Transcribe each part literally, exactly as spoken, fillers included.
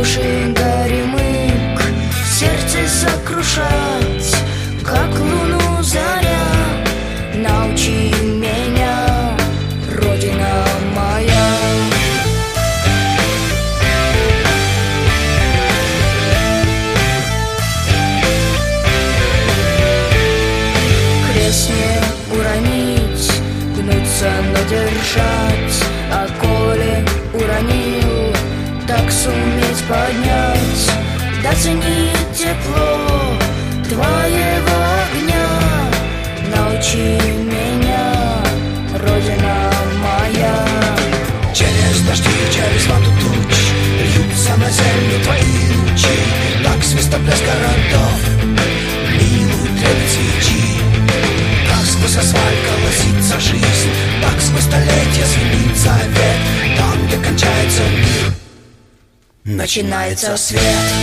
души горемык, сердце сокрушать, как луну заря. Научи меня, Родина моя. Крест не уронить, гнуться, но держать, а коли уронил, так суметь поднять. Да ценить тепло твоего огня. Научи меня, Родина моя. Через дожди, через воду туч льются на землю твои лучи, как свистоплеск городов, милуют трепет свечи. Как сквозь асфальт колосится жизнь, так сквозь столетия звенит завет. Там, где кончается мир, начинается свет.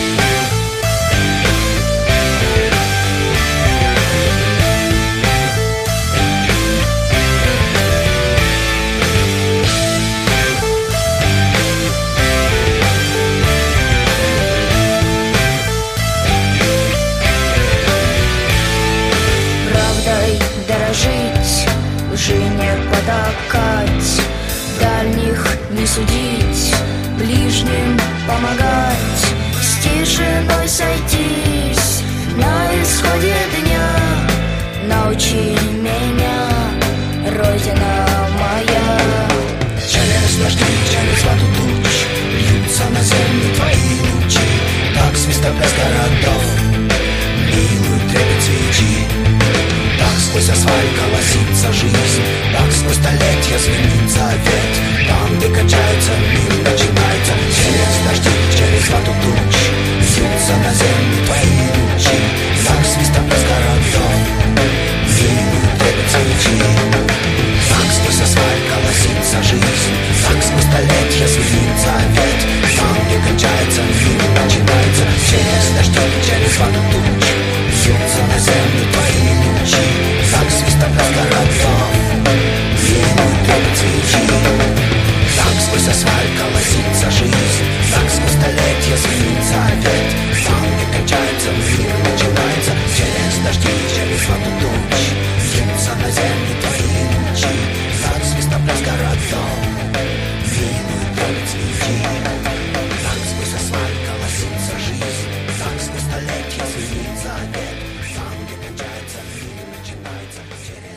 Дорожить, лжи не потакать, дальних не судить, ближним помогать, с тишиной сойтись на исходе дня. Научи меня, Родина моя. Через дожди, через воду туч льются на землю твои лучи, как свистоплеск городов, милуют трепет свечи. Так сквозь асфальт колосится жизнь, так сквозь столетия звенит завет. Там, где кончается мир, начинается. Через дожди, через воду туч льются на землю твои лучи, как свистоплеск городов, милуют трепет свечи. Так сквозь асфальт колосится жизнь, так сквозь столетия звенит завет. Там, где кончается мир, начинается. Через дожди, через воду туч льются на землю твои лучи, как свистоплеск городов, милуют трепет свечи. Так сквозь асфальт колосится жизнь, так сквозь столетия звенит завет. Там, где кончается мир, начинается. Через дожди, через воду туч льются на землю твои лучи, как свистоплеск городов, милуют трепет свечи. Так сквозь асфальт колосится жизнь, так сквозь столетия звенит завет. Там, где кончается мир, начинается.